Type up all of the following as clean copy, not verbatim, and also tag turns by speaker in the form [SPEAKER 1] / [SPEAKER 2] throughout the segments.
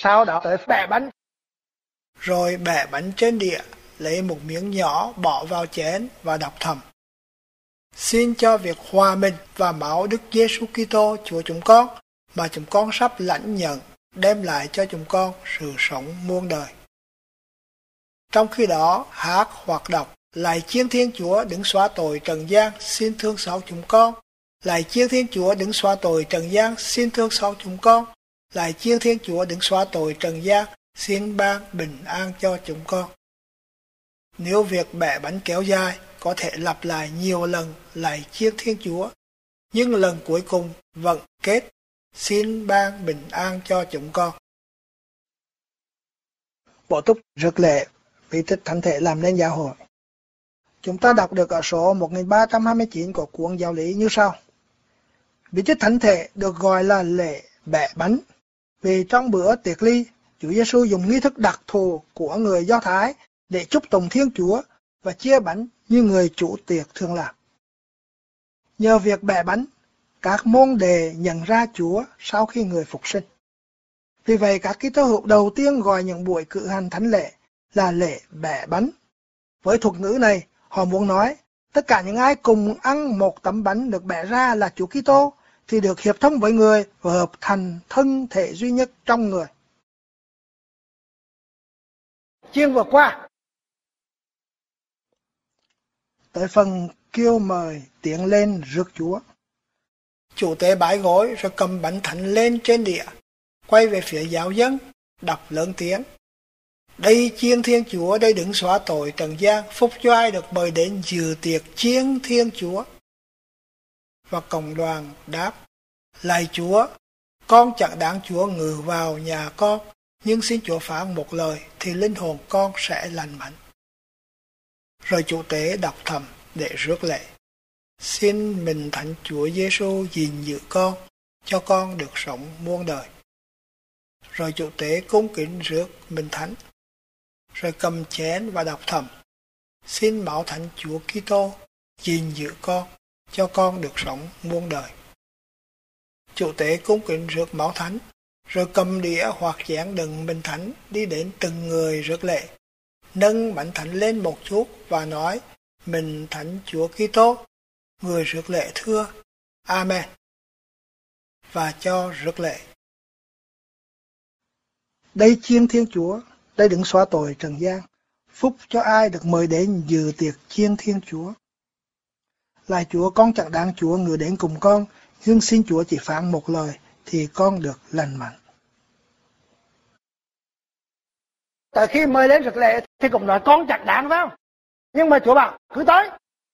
[SPEAKER 1] Sau đó tới bẻ bánh. Rồi bẻ bánh trên đĩa, lấy một miếng nhỏ bỏ vào chén và đọc thầm: Xin cho việc hòa mình và máu Đức Giêsu Kitô Chúa chúng con mà chúng con sắp lãnh nhận đem lại cho chúng con sự sống muôn đời. Trong khi đó, hát hoặc đọc: Lạy Chiên Thiên Chúa đừng xóa tội trần gian, xin thương xót chúng con. Lạy Chiên Thiên Chúa đừng xóa tội trần gian, xin thương xót chúng con. Lạy Chiên Thiên Chúa đừng xóa tội trần gian, xin ban bình an cho chúng con. Nếu việc bẻ bánh kéo dài, có thể lặp lại nhiều lần Lạy Chiên Thiên Chúa, nhưng lần cuối cùng vẫn kết: Xin ban bình an cho chúng con. Bổ túc rước lễ vị tích thánh thể làm nên giáo hội. Chúng ta đọc được ở số 1329 của cuốn giáo lý như sau: Vị tích thánh thể được gọi là lễ bẻ bánh vì trong bữa tiệc ly, Chúa Giêsu dùng nghi thức đặc thù của người Do Thái để chúc tụng Thiên Chúa và chia bánh như người chủ tiệc thường làm. Nhờ việc bẻ bánh, các môn đệ nhận ra Chúa sau khi người phục sinh. Vì vậy, các Kitô hữu đầu tiên gọi những buổi cử hành thánh lễ là lễ bẻ bánh. Với thuật ngữ này, họ muốn nói tất cả những ai cùng ăn một tấm bánh được bẻ ra là Chúa Kitô thì được hiệp thông với người và hợp thành thân thể duy nhất trong người. Chương vừa qua tới phần kêu mời tiến lên rước Chúa. Chủ tế bái gối rồi cầm bánh thánh lên trên đĩa, quay về phía giáo dân, đọc lớn tiếng: Đây chiên Thiên Chúa, đây đừng xóa tội trần gian, phúc cho ai được mời đến dự tiệc chiên Thiên Chúa. Và cộng đoàn đáp: Lạy Chúa, con chẳng đáng Chúa ngự vào nhà con, nhưng xin Chúa phán một lời thì linh hồn con sẽ lành mạnh. Rồi chủ tế đọc thầm để rước lễ: Xin mình Thánh Chúa Giêsu gìn giữ con, cho con được sống muôn đời. Rồi chủ tế cung kính rước mình Thánh, rồi cầm chén và đọc thầm: Xin máu Thánh Chúa Kitô gìn giữ con, cho con được sống muôn đời. Chủ tế cung kính rước máu Thánh, rồi cầm đĩa hoặc chén đựng mình Thánh đi đến từng người rước lễ, nâng bánh Thánh lên một chút và nói: Mình Thánh Chúa Kitô. Người rước lễ thưa: Amen, và cho rước lễ. Đây chiên Thiên Chúa, đây đừng xóa tội trần gian, phúc cho ai được mời đến dự tiệc chiên Thiên Chúa. Lạy Chúa, con chẳng đáng Chúa ngự đến cùng con, nhưng xin Chúa chỉ phán một lời thì con được lành mạnh. Tại khi mời đến rước lễ thì cũng nói con chẳng đáng, phải không? Nhưng mà Chúa bảo cứ tới.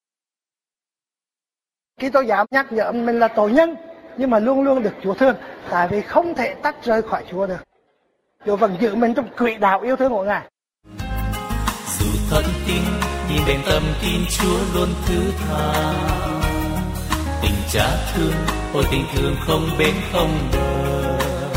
[SPEAKER 1] Khi tôi dám nhắc nhở mình là tội nhân, nhưng mà luôn luôn được Chúa thương, tại vì không thể tách rời khỏi Chúa được. Chúa vẫn giữ mình trong quỹ đạo yêu thương của Ngài.
[SPEAKER 2] Dù thất tin, nhìn đến tâm tin Chúa luôn thứ tha. Tình Cha thương, ôi tình thương không bên không bờ.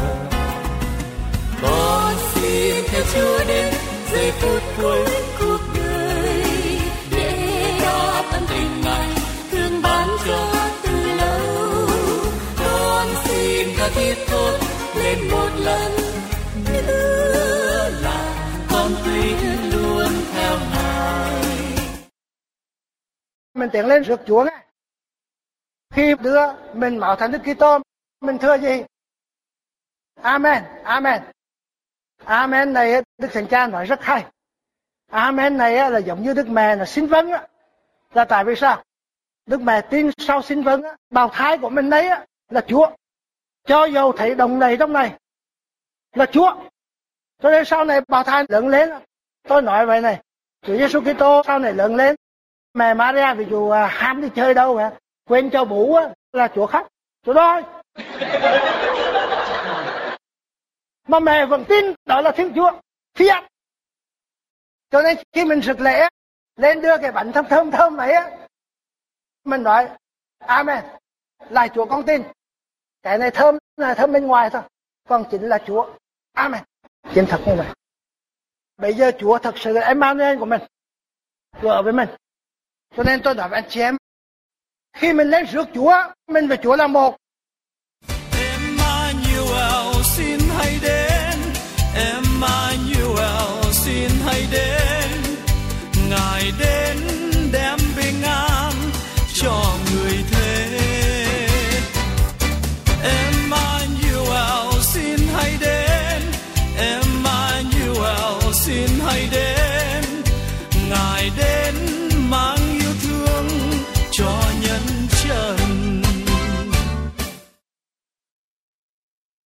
[SPEAKER 2] Con xin theo Chúa đến giây phút cuối cuộc đời, để đáp ân tình Ngài thương ban cho từ lâu. Con xin tha thiết thốt lên một lần nữa là con tuy luôn theo Ngài.
[SPEAKER 1] Mình tiến lên rước Chúa ngay. Khi đưa mình máu Thánh Đức Kitô, mình thưa gì? Amen, Amen. Amen này Đức Thánh Cha nói rất hay. Amen này là giống như Đức Mẹ là xin vâng á. Là tại vì sao? Đức Mẹ tin sau xin vâng á, bào thai của mình đấy á là Chúa. Cho dầu thấy đồng này trong này là Chúa. Cho nên sau này bào thai lớn lên, tôi nói vậy này, Chúa Giêsu Kitô sau này lớn lên, mẹ Maria ví dụ ham đi chơi đâu vậy, quên cho bú á, là Chúa khóc, Chúa đói. Mà mẹ vẫn tin đó là Thiên Chúa phiat. Cho nên khi mình rước lễ lên đưa cái bánh thơm ấy á, mình nói Amen, là Chúa con tin. Cái này thơm là thơm bên ngoài thôi, còn chính là Chúa. Amen. Chính thật như vậy. Bây giờ Chúa thật sự là Emmanuel của mình, Chúa ở với mình. Cho nên tôi nói với anh chị em, khi mình lên rước Chúa, mình và Chúa là một.
[SPEAKER 2] Emmanuel xin hãy đến,
[SPEAKER 3] ngày đến